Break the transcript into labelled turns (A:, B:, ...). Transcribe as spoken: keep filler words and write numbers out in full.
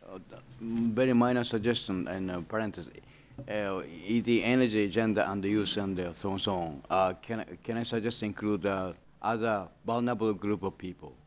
A: Uh, th- mm, very minor suggestion and uh, parenthesis. Uh, i- the energy, gender, and the use and uh, so on, so on. Uh, can I, can I suggest include uh, other vulnerable group of people?